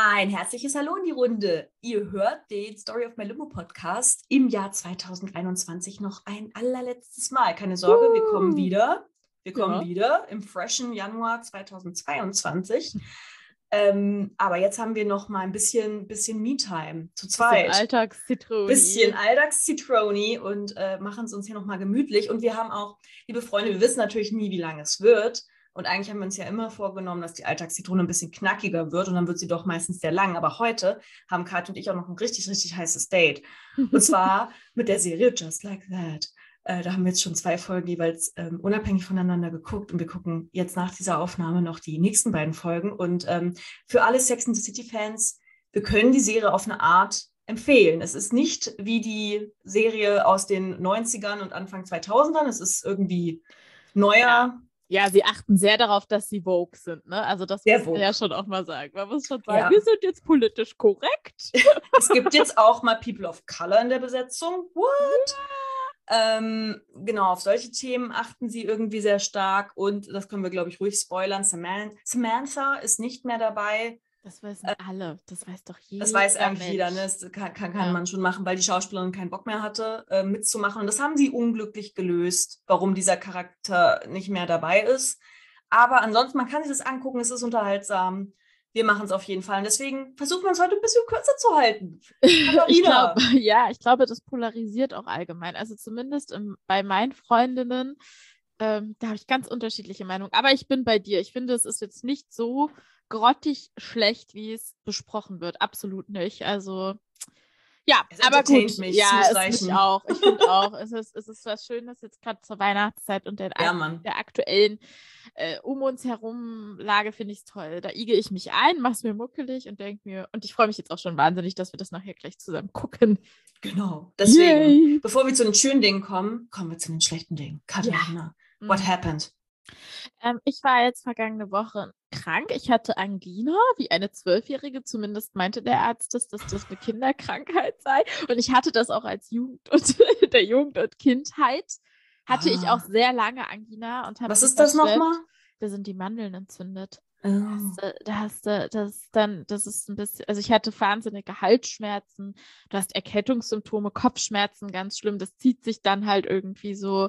Ein herzliches Hallo in die Runde. Ihr hört den Story of My Limo Podcast im Jahr 2021 noch ein allerletztes Mal. Keine Sorge, wir kommen wieder. Wir kommen wieder im freshen Januar 2022. Aber jetzt haben wir noch mal ein bisschen Me-Time zu zweit. Bisschen Alltagszitroni und machen es uns hier noch mal gemütlich. Und wir haben auch, liebe Freunde, wir wissen natürlich nie, wie lange es wird. Und eigentlich haben wir uns ja immer vorgenommen, dass die Alltagszitrone ein bisschen knackiger wird und dann wird sie doch meistens sehr lang. Aber heute haben Kat und ich auch noch ein richtig, richtig heißes Date. Und zwar mit der Serie Just Like That. Da haben wir jetzt schon 2 Folgen jeweils unabhängig voneinander geguckt und wir gucken jetzt nach dieser Aufnahme noch die nächsten beiden Folgen. Und für alle Sex and the City-Fans, wir können die Serie auf eine Art empfehlen. Es ist nicht wie die Serie aus den 90ern und Anfang 2000ern. Es ist irgendwie neuer. Ja, sie achten sehr darauf, dass sie woke sind, ne? Also das muss man ja schon auch mal sagen. Man muss schon sagen, wir sind jetzt politisch korrekt. Es gibt jetzt auch mal People of Color in der Besetzung. What? Ja. Genau, auf solche Themen achten sie irgendwie sehr stark und das können wir, glaube ich, ruhig spoilern. Samantha ist nicht mehr dabei. Das wissen alle, das weiß doch jeder. Das weiß eigentlich jeder, ne? Das kann man schon machen, weil die Schauspielerin keinen Bock mehr hatte, mitzumachen. Und das haben sie unglücklich gelöst, warum dieser Charakter nicht mehr dabei ist. Aber ansonsten, man kann sich das angucken, es ist unterhaltsam. Wir machen es auf jeden Fall. Und deswegen versuchen wir uns heute ein bisschen kürzer zu halten. Ich glaube, das polarisiert auch allgemein. Also zumindest bei meinen Freundinnen, da habe ich ganz unterschiedliche Meinungen. Aber ich bin bei dir. Ich finde, es ist jetzt nicht so grottig schlecht, wie es besprochen wird. Absolut nicht. Also, ja, aber gut. Mich, ja, es mich auch. Ich finde auch, es ist was Schönes jetzt gerade zur Weihnachtszeit und der aktuellen uns herum Lage finde ich es toll. Da igel ich mich ein, mach's mir muckelig und denke mir, und ich freue mich jetzt auch schon wahnsinnig, dass wir das nachher gleich zusammen gucken. Genau. Deswegen, bevor wir zu den schönen Dingen kommen, kommen wir zu den schlechten Dingen. Katharina, what happened? Ich war jetzt vergangene Woche krank. Ich hatte Angina, wie eine 12-Jährige. Zumindest meinte der Arzt, dass das eine Kinderkrankheit sei. Und ich hatte das auch als Jugend und Kindheit. Hatte ich auch sehr lange Angina. Und was ist das nochmal? Da sind die Mandeln entzündet. Oh. Das ist ein bisschen, also ich hatte wahnsinnige Halsschmerzen, du hast Erkältungssymptome, Kopfschmerzen, ganz schlimm. Das zieht sich dann halt irgendwie so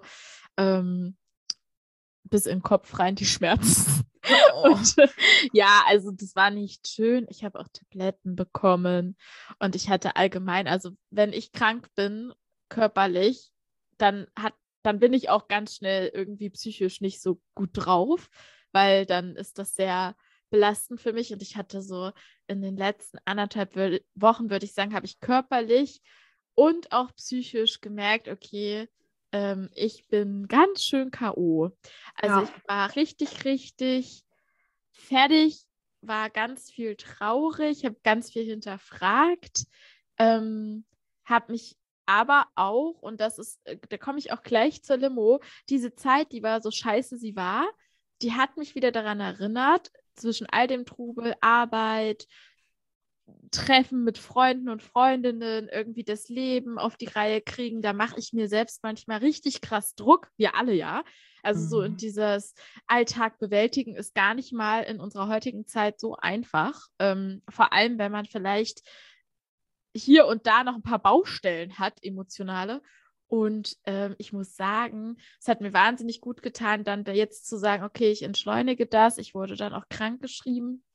bis in den Kopf rein, die Schmerzen. Und also das war nicht schön. Ich habe auch Tabletten bekommen und ich hatte allgemein, also wenn ich krank bin, körperlich, dann bin ich auch ganz schnell irgendwie psychisch nicht so gut drauf, weil dann ist das sehr belastend für mich und ich hatte so in den letzten 1,5 Wochen, würde ich sagen, habe ich körperlich und auch psychisch gemerkt, okay, ich bin ganz schön K.O. Also ich war richtig, richtig fertig, war ganz viel traurig, habe ganz viel hinterfragt, habe mich aber auch, und das ist, da komme ich auch gleich zur Limo, diese Zeit, die war so scheiße sie war, die hat mich wieder daran erinnert, zwischen all dem Trubel, Arbeit, Treffen mit Freunden und Freundinnen, irgendwie das Leben auf die Reihe kriegen, da mache ich mir selbst manchmal richtig krass Druck, wir alle ja. Also so in dieses Alltag bewältigen ist gar nicht mal in unserer heutigen Zeit so einfach. Vor allem, wenn man vielleicht hier und da noch ein paar Baustellen hat, emotionale. Und ich muss sagen, es hat mir wahnsinnig gut getan, dann da jetzt zu sagen, okay, ich entschleunige das. Ich wurde dann auch krankgeschrieben.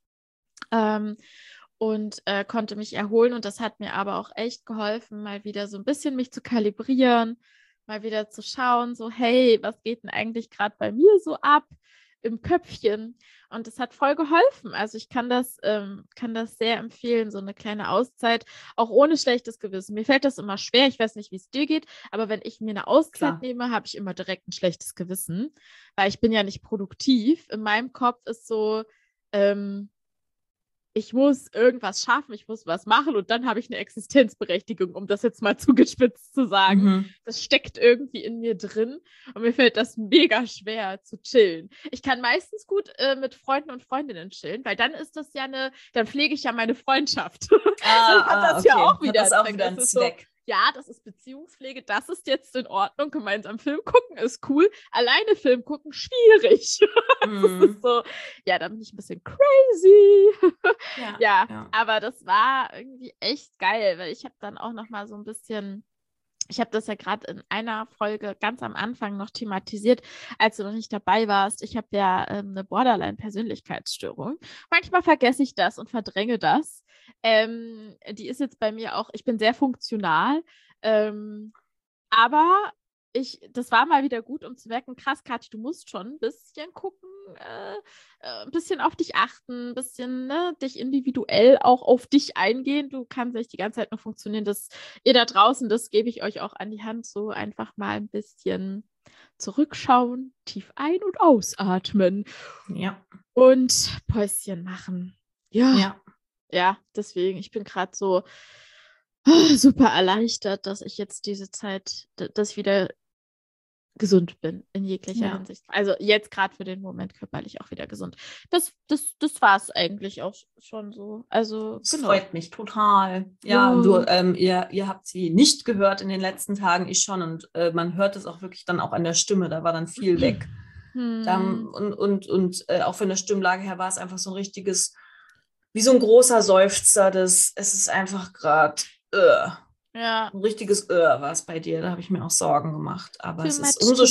Und konnte mich erholen und das hat mir aber auch echt geholfen, mal wieder so ein bisschen mich zu kalibrieren, mal wieder zu schauen, so hey, was geht denn eigentlich gerade bei mir so ab im Köpfchen und das hat voll geholfen, also ich kann das sehr empfehlen, so eine kleine Auszeit, auch ohne schlechtes Gewissen. Mir fällt das immer schwer, ich weiß nicht, wie es dir geht, aber wenn ich mir eine Auszeit nehme, habe ich immer direkt ein schlechtes Gewissen, weil ich bin ja nicht produktiv. In meinem Kopf ist so, ich muss irgendwas schaffen, ich muss was machen und dann habe ich eine Existenzberechtigung, um das jetzt mal zugespitzt zu sagen. Das steckt irgendwie in mir drin und mir fällt das mega schwer zu chillen. Ich kann meistens gut mit Freunden und Freundinnen chillen, weil dann ist das ja dann pflege ich ja meine Freundschaft. Dann hat das ja auch wieder einen Zweck. ja, das ist Beziehungspflege, das ist jetzt in Ordnung, gemeinsam Film gucken ist cool, alleine Film gucken schwierig. Das ist so, ja, da bin ich ein bisschen crazy. Ja, aber das war irgendwie echt geil, weil ich habe dann auch noch mal so ein bisschen, ich habe das ja gerade in einer Folge ganz am Anfang noch thematisiert, als du noch nicht dabei warst. Ich habe ja eine Borderline-Persönlichkeitsstörung. Manchmal vergesse ich das und verdränge das. Die ist jetzt bei mir auch, ich bin sehr funktional, aber das war mal wieder gut, um zu merken, krass, Kathi, du musst schon ein bisschen gucken, ein bisschen auf dich achten, ein bisschen dich individuell auch auf dich eingehen. Du kannst nicht die ganze Zeit nur funktionieren. Ihr da draußen, das gebe ich euch auch an die Hand, so einfach mal ein bisschen zurückschauen, tief ein- und ausatmen. Ja. Und Päuschen machen. Ja, deswegen, ich bin gerade so super erleichtert, dass ich jetzt diese Zeit, dass ich wieder gesund bin in jeglicher Hinsicht. Also jetzt gerade für den Moment körperlich auch wieder gesund. Das war es eigentlich auch schon so. Also das freut mich total. Ja, ihr habt sie nicht gehört in den letzten Tagen, ich schon. Und man hört es auch wirklich dann auch an der Stimme. Da war dann viel weg. Und auch von der Stimmlage her war es einfach so ein richtiges, wie so ein großer Seufzer. Es ist einfach gerade ein richtiges war es bei dir. Da habe ich mir auch Sorgen gemacht. Aber es ist umso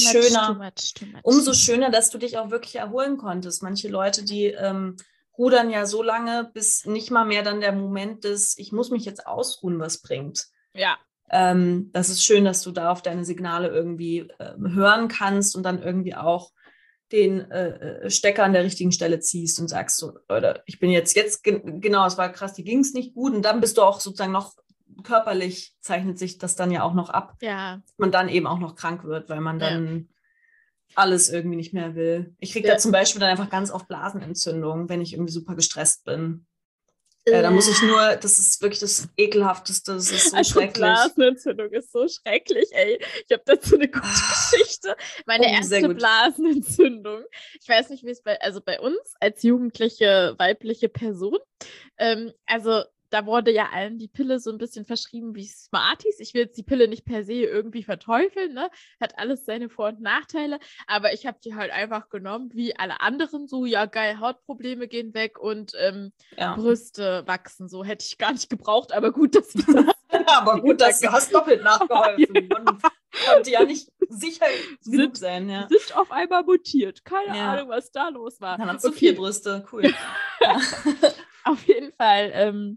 schöner, dass du dich auch wirklich erholen konntest. Manche Leute, die rudern ja so lange, bis nicht mal mehr dann der Moment des, ich muss mich jetzt ausruhen, was bringt. Ja. Das ist schön, dass du da auf deine Signale irgendwie hören kannst und dann irgendwie auch den Stecker an der richtigen Stelle ziehst und sagst so, Leute, ich bin jetzt genau, es war krass, die ging es nicht gut und dann bist du auch sozusagen noch körperlich, zeichnet sich das dann ja auch noch ab, dass man dann eben auch noch krank wird, weil man dann alles irgendwie nicht mehr will. Ich kriege da zum Beispiel dann einfach ganz oft Blasenentzündungen, wenn ich irgendwie super gestresst bin. Da muss ich nur, das ist wirklich das Ekelhafteste, das ist so schrecklich. Blasenentzündung ist so schrecklich, ey. Ich habe dazu eine gute Geschichte. Meine erste Blasenentzündung. Ich weiß nicht, wie es bei uns als jugendliche weibliche Person, also da wurde ja allen die Pille so ein bisschen verschrieben wie Smarties. Ich will jetzt die Pille nicht per se irgendwie verteufeln, ne? Hat alles seine Vor- und Nachteile, aber ich habe die halt einfach genommen, wie alle anderen, so, ja geil, Hautprobleme gehen weg und Brüste wachsen, so hätte ich gar nicht gebraucht, aber gut, dass ich das aber gut, dass du hast doppelt nachgeholfen. Man konnte ja nicht sicher genug sein. Ja. Sind auf einmal mutiert. Keine Ahnung, was da los war. Dann hast du 4 Brüste, cool. Auf jeden Fall,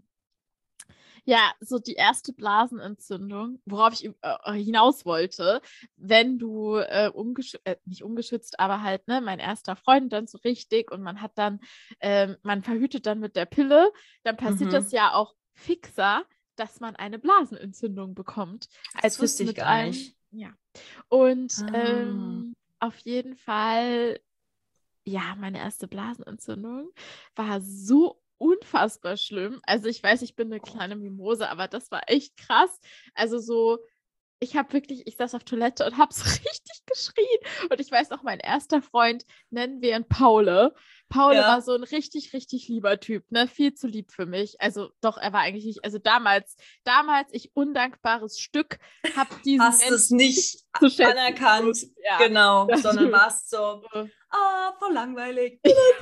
so die erste Blasenentzündung, worauf ich hinaus wollte, wenn du nicht ungeschützt, aber halt, ne, mein erster Freund dann so richtig und man hat dann, man verhütet dann mit der Pille, dann passiert das ja auch fixer, dass man eine Blasenentzündung bekommt. Das wusste ich gar nicht. Ja. Und auf jeden Fall, ja, meine erste Blasenentzündung war so unfassbar schlimm. Also ich weiß, ich bin eine kleine Mimose, aber das war echt krass. Also so, ich saß auf Toilette und habe so richtig geschrien. Und ich weiß auch, mein erster Freund, nennen wir ihn Paule. Paule war so ein richtig, richtig lieber Typ, ne? Viel zu lieb für mich. Also doch, er war eigentlich nicht, also damals ich undankbares Stück, habe diesen hast es nicht anerkannt, genau, sondern warst so, voll langweilig.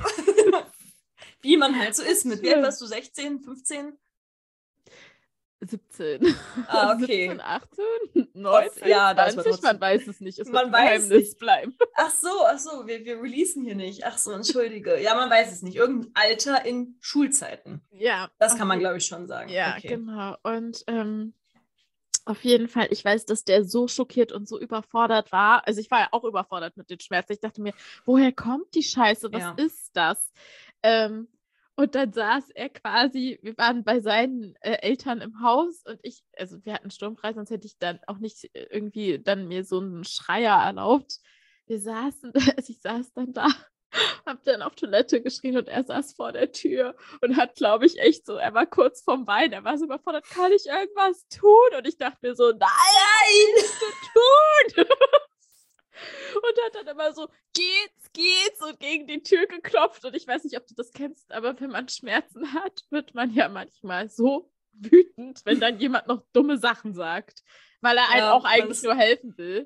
Wie man halt so ist. Mit wie alt warst du? 16, 15? 17. Ah, okay. 17, 18, 19, ja, 20, man weiß es nicht. Es wird ein Geheimnis bleiben. Ach so, wir releasen hier nicht. Ach so, entschuldige. Ja, man weiß es nicht. Irgendein Alter in Schulzeiten. Ja. Das kann man, glaube ich, schon sagen. Ja, genau. Und auf jeden Fall, ich weiß, dass der so schockiert und so überfordert war. Also ich war ja auch überfordert mit den Schmerzen. Ich dachte mir, woher kommt die Scheiße? Was ist das? Und dann saß er quasi, wir waren bei seinen Eltern im Haus und wir hatten Sturmfrei, sonst hätte ich dann auch nicht irgendwie dann mir so einen Schreier erlaubt. Ich saß dann da, hab dann auf Toilette geschrien und er saß vor der Tür und hat, glaube ich, echt so, er war kurz vorm Weinen, er war so überfordert, kann ich irgendwas tun? Und ich dachte mir so, nein, was du tun? Und hat dann immer so, geht's und gegen die Tür geklopft. Und ich weiß nicht, ob du das kennst, aber wenn man Schmerzen hat, wird man ja manchmal so wütend, wenn dann jemand noch dumme Sachen sagt, weil er einem auch eigentlich nur helfen will.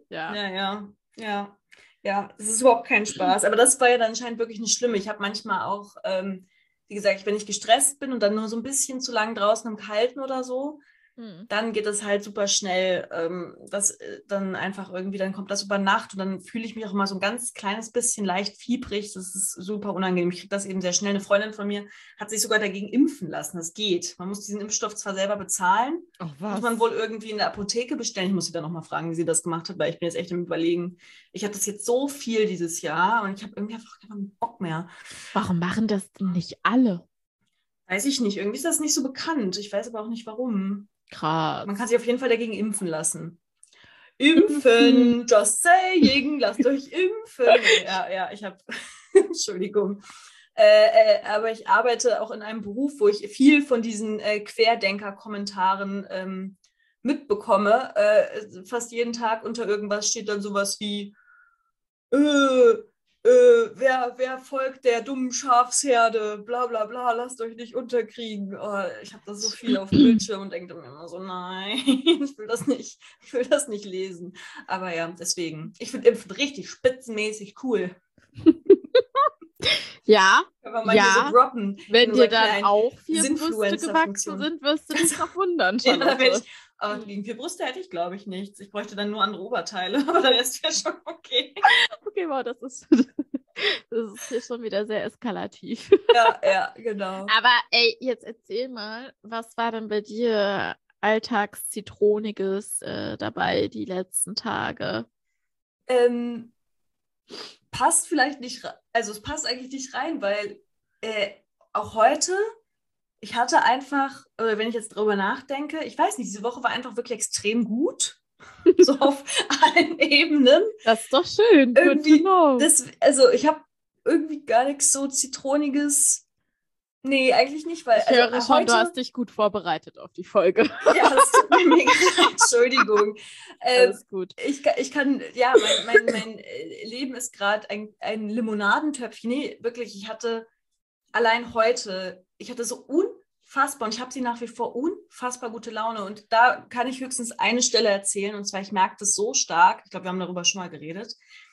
Ja, es ist überhaupt kein Spaß. Aber das war ja dann anscheinend wirklich nicht schlimm. Ich habe manchmal auch, wie gesagt, wenn ich gestresst bin und dann nur so ein bisschen zu lang draußen im Kalten oder so, dann geht es halt super schnell, dass dann einfach irgendwie, dann kommt das über Nacht und dann fühle ich mich auch immer so ein ganz kleines bisschen leicht fiebrig. Das ist super unangenehm. Ich kriege das eben sehr schnell. Eine Freundin von mir hat sich sogar dagegen impfen lassen. Das geht. Man muss diesen Impfstoff zwar selber bezahlen, muss man wohl irgendwie in der Apotheke bestellen. Ich muss sie dann nochmal fragen, wie sie das gemacht hat, weil ich bin jetzt echt im Überlegen. Ich habe das jetzt so viel dieses Jahr und ich habe irgendwie einfach keinen Bock mehr. Warum machen das denn nicht alle? Weiß ich nicht. Irgendwie ist das nicht so bekannt. Ich weiß aber auch nicht, warum. Krass. Man kann sich auf jeden Fall dagegen impfen lassen. Impfen, just saying, lasst euch impfen. Ja, ich habe, Entschuldigung. Aber ich arbeite auch in einem Beruf, wo ich viel von diesen Querdenker-Kommentaren mitbekomme. Fast jeden Tag unter irgendwas steht dann sowas wie wer folgt der dummen Schafsherde, bla bla bla, lasst euch nicht unterkriegen. Oh, ich habe das so viel auf dem Bildschirm und denke mir immer so, nein, ich will das nicht lesen. Aber ja, deswegen, ich finde Impfen richtig spitzenmäßig cool. Ja, so droppen, wenn dir dann auch 4 Brüste gewachsen sind, wirst du dich noch wundern. Ja, gegen 4 Brüste hätte ich, glaube ich, nichts. Ich bräuchte dann nur andere Oberteile, aber der Rest wäre schon okay. Okay, wow, das ist hier schon wieder sehr eskalativ. Ja, genau. Aber ey, jetzt erzähl mal, was war denn bei dir Alltagszitroniges dabei die letzten Tage? Passt vielleicht nicht, also es passt eigentlich nicht rein, weil auch heute, ich hatte einfach, wenn ich jetzt drüber nachdenke, ich weiß nicht, diese Woche war einfach wirklich extrem gut. So auf allen Ebenen. Das ist doch schön. Irgendwie, also ich habe irgendwie gar nichts so Zitroniges. Nee, eigentlich nicht, weil. Ich höre schon, du hast dich gut vorbereitet auf die Folge. Ja, das tut mir mega leid. Entschuldigung. Alles gut. Ich kann, ja, mein Leben ist gerade ein Limonadentöpfchen. Nee, wirklich, ich hatte allein heute, ich hatte so unfassbar, und ich habe sie nach wie vor unfassbar gute Laune. Und da kann ich höchstens eine Stelle erzählen, und zwar, ich merke das so stark, ich glaube, wir haben darüber schon mal geredet.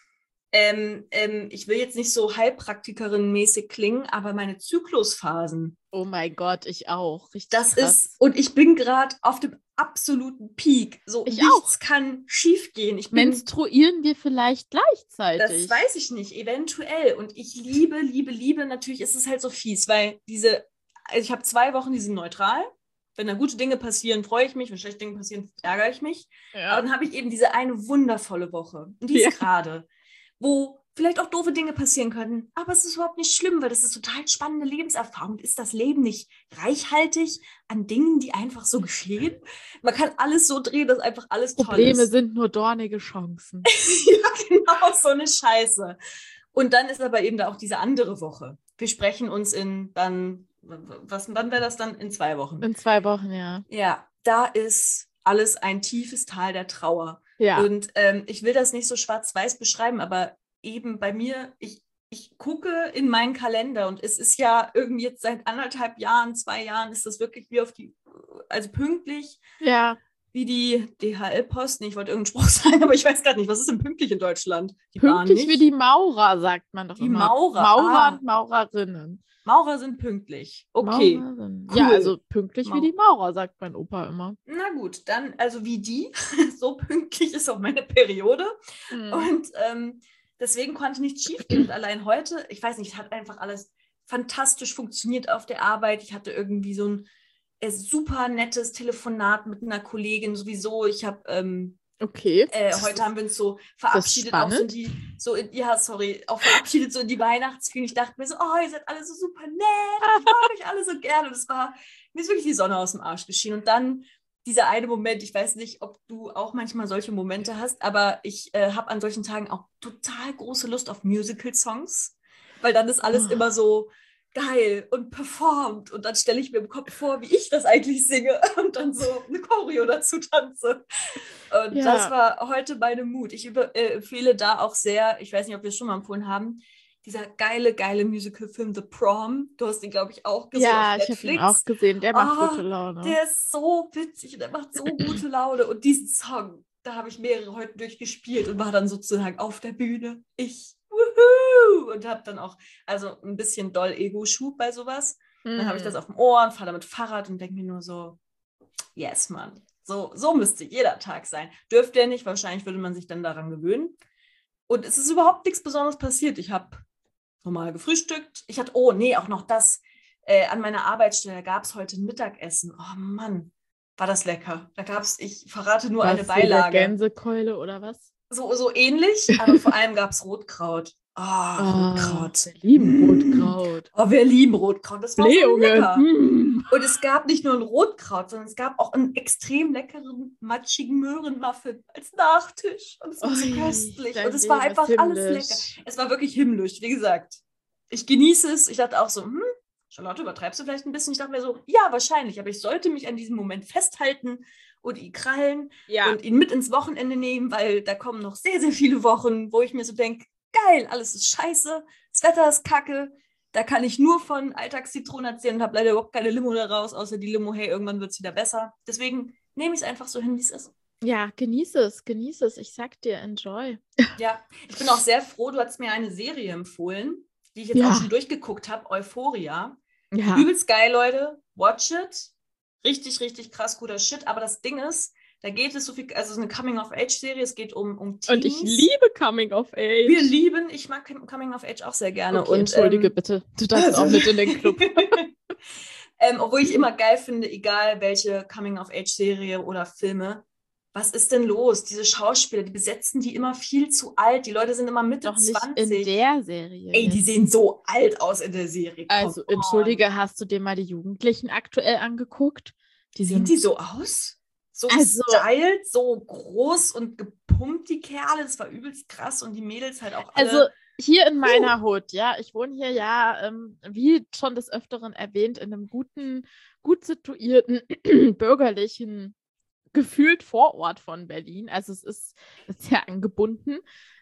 Ich will jetzt nicht so Heilpraktikerin-mäßig klingen, aber meine Zyklusphasen. Oh mein Gott, ich auch. Richtig das krass. ist, und ich bin gerade auf dem absoluten Peak. So, nichts kann schief gehen. Menstruieren wir vielleicht gleichzeitig? Das weiß ich nicht, eventuell. Und ich liebe, natürlich ist es halt so fies, weil ich habe 2 Wochen, die sind neutral. Wenn da gute Dinge passieren, freue ich mich. Wenn schlechte Dinge passieren, ärgere ich mich. Ja. Aber dann habe ich eben diese eine wundervolle Woche. Und die ist gerade, wo vielleicht auch doofe Dinge passieren könnten. Aber es ist überhaupt nicht schlimm, weil das ist total spannende Lebenserfahrung. Ist das Leben nicht reichhaltig an Dingen, die einfach so geschehen? Man kann alles so drehen, dass einfach alles toll ist. Probleme sind nur dornige Chancen. Ja, genau, so eine Scheiße. Und dann ist aber eben da auch diese andere Woche. Wir sprechen uns wann wäre das dann? In 2 Wochen. In 2 Wochen, ja. Ja, da ist alles ein tiefes Tal der Trauer. Ja. Und ich will das nicht so schwarz-weiß beschreiben, aber eben bei mir, ich gucke in meinen Kalender und es ist ja irgendwie jetzt seit 1,5 Jahren, 2 Jahren, ist das wirklich wie also pünktlich. Ja. Wie die DHL-Post. Ich wollte irgendeinen Spruch sagen, aber ich weiß gerade nicht, was ist denn pünktlich in Deutschland? Pünktlich wie die Maurer, sagt man doch immer. Maurer und Maurerinnen. Maurer sind pünktlich. Okay. Cool. Ja, also pünktlich wie die Maurer, sagt mein Opa immer. Na gut, dann, also wie die, so pünktlich ist auch meine Periode. Und deswegen konnte nichts schief gehen. Und allein heute, ich weiß nicht, es hat einfach alles fantastisch funktioniert auf der Arbeit. Ich hatte irgendwie so ein super nettes Telefonat mit einer Kollegin sowieso. Ich habe heute haben wir uns so verabschiedet, auch auch verabschiedet so in die Weihnachtsferien. Ich dachte mir so, oh, ihr seid alle so super nett, ich mag euch alle so gerne. Und mir ist wirklich die Sonne aus dem Arsch geschienen. Und dann dieser eine Moment, ich weiß nicht, ob du auch manchmal solche Momente hast, aber ich habe an solchen Tagen auch total große Lust auf Musical-Songs, weil dann ist alles immer so geil und performt und dann stelle ich mir im Kopf vor, wie ich das eigentlich singe und dann so eine Choreo dazu tanze. Und das war heute meine Mut. Ich empfehle da auch sehr, ich weiß nicht, ob wir es schon mal empfohlen haben, dieser geile Musical-Film The Prom. Du hast ihn, glaube ich, auch gesehen Ja, auf ich habe ihn Netflix. auch gesehen. Der macht gute Laune. Der ist so witzig und der macht so gute Laune. Und diesen Song, da habe ich mehrere heute durchgespielt und war dann sozusagen auf der Bühne. Wuhu! Und habe dann auch, also ein bisschen doll Ego-Schub bei sowas. Dann habe ich das auf dem Ohr und fahre damit Fahrrad und denke mir nur so, yes, Mann. So müsste jeder Tag sein. Dürfte er nicht, wahrscheinlich würde man sich dann daran gewöhnen. Und es ist überhaupt nichts Besonderes passiert. Ich habe normal gefrühstückt. Ich hatte, auch noch das. An meiner Arbeitsstelle gab es heute ein Mittagessen. Oh Mann, war das lecker. Da gab es, ich verrate nur eine Beilage. Gänsekeule oder was? So ähnlich, aber vor allem gab es Rotkraut. Rotkraut. Wir lieben Rotkraut. Wir lieben Rotkraut. Das war so lecker. Mm. Und es gab nicht nur ein Rotkraut, sondern es gab auch einen extrem leckeren, matschigen Möhrenmuffin als Nachtisch. Und es war so köstlich. Und es war einfach alles lecker. Es war wirklich himmlisch, wie gesagt. Ich genieße es. Ich dachte auch so, Charlotte, übertreibst du vielleicht ein bisschen? Ich dachte mir so, ja, wahrscheinlich. Aber ich sollte mich an diesem Moment festhalten und ihn krallen und ihn mit ins Wochenende nehmen, weil da kommen noch sehr, sehr viele Wochen, wo ich mir so denke, geil, alles ist scheiße, das Wetter ist kacke, da kann ich nur von Alltagszitronen erzählen und habe leider überhaupt keine Limo daraus, außer die Limo, hey, irgendwann wird es wieder besser. Deswegen nehme ich es einfach so hin, wie es ist. Ja, genieße es. Ich sag dir, enjoy. Ja, ich bin auch sehr froh, du hast mir eine Serie empfohlen, die ich jetzt auch schon durchgeguckt habe, Euphoria. Ja. Übelst geil, Leute, watch it. Richtig, richtig krass guter Shit, aber das Ding ist, da geht es so viel, also es ist eine Coming-of-Age-Serie, es geht um Teens. Und ich liebe Coming-of-Age. Ich mag Coming-of-Age auch sehr gerne. Okay, entschuldige bitte, du darfst auch mit in den Club. Obwohl ich immer geil finde, egal welche Coming-of-Age-Serie oder Filme, was ist denn los? Diese Schauspieler, die besetzen die immer viel zu alt. Die Leute sind immer Mitte 20. Doch nicht in der Serie. Ey, die sehen so alt aus in der Serie. Also, entschuldige, hast du dir mal die Jugendlichen aktuell angeguckt? Sehen die so aus? So gestylt, so groß und gepumpt, die Kerle. Das war übelst krass. Und die Mädels halt auch alle. Also hier in meiner Hut, ja. Ich wohne hier ja, wie schon des Öfteren erwähnt, in einem gut situierten, bürgerlichen, gefühlt Vorort von Berlin. Also es ist sehr angebunden.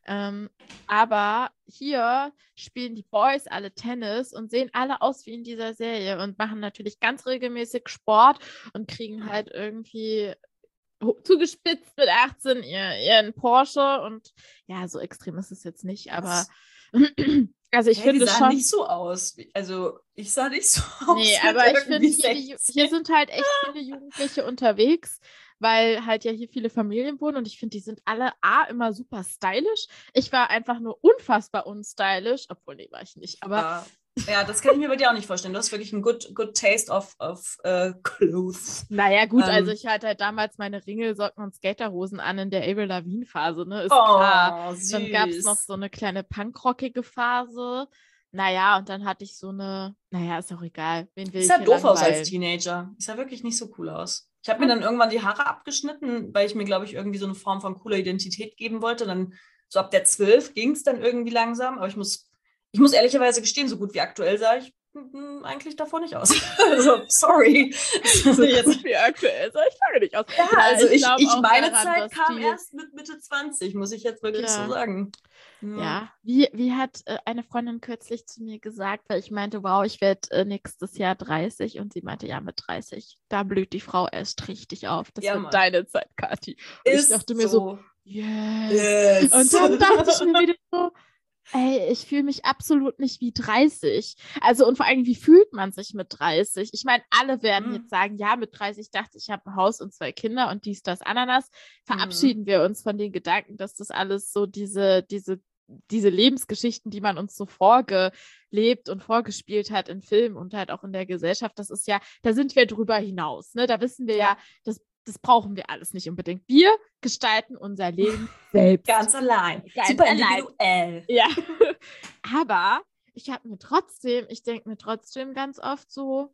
Aber hier spielen die Boys alle Tennis und sehen alle aus wie in dieser Serie und machen natürlich ganz regelmäßig Sport und kriegen halt irgendwie zugespitzt mit 18 ihren Porsche und ja, so extrem ist es jetzt nicht, aber also ich finde schon nicht so aus. Also ich sah nicht so aus. Nee, aber ich finde, hier sind halt echt viele Jugendliche unterwegs, weil halt ja hier viele Familien wohnen und ich finde, die sind alle immer super stylisch. Ich war einfach nur unfassbar unstylisch, obwohl, nee, war ich nicht, aber... Ja, das kann ich mir bei dir auch nicht vorstellen. Du hast wirklich ein good taste of clothes. Naja, gut, also ich hatte halt damals meine Ringelsocken und Skaterhosen an in der Avril Lavigne-Phase, ne? Ist klar. Süß. Dann gab es noch so eine kleine punkrockige Phase. Naja, und dann hatte ich so eine, ist auch egal. Wen will ich sah doof aus als Teenager. Sah wirklich nicht so cool aus. Ich habe mir dann irgendwann die Haare abgeschnitten, weil ich mir, glaube ich, irgendwie so eine Form von cooler Identität geben wollte. Dann so ab der 12 ging es dann irgendwie langsam, aber ich muss ehrlicherweise gestehen, so gut wie aktuell sah ich eigentlich davor nicht aus. Also, sorry. Jetzt wie aktuell sah ich lange nicht aus. Ja, also meine Zeit kam erst mit Mitte 20, muss ich jetzt wirklich so sagen. Ja, wie hat eine Freundin kürzlich zu mir gesagt, weil ich meinte, wow, ich werde nächstes Jahr 30 und sie meinte, ja, mit 30, da blüht die Frau erst richtig auf. Das wird deine Zeit, Kathi. Und ich dachte mir so, yes. Und dann dachte ich mir wieder so, ey, ich fühle mich absolut nicht wie 30. Also und vor allem, wie fühlt man sich mit 30? Ich meine, alle werden jetzt sagen, ja, mit 30 dachte ich, habe ein Haus und 2 Kinder und dies, das, Ananas. Verabschieden wir uns von den Gedanken, dass das alles so diese Lebensgeschichten, die man uns so vorgelebt und vorgespielt hat in Filmen und halt auch in der Gesellschaft, das ist ja, da sind wir drüber hinaus. Ne? Da wissen wir ja, das brauchen wir alles nicht unbedingt. Wir gestalten unser Leben selbst. Ganz allein. Super individuell. Ja. Aber ich denke mir trotzdem ganz oft so,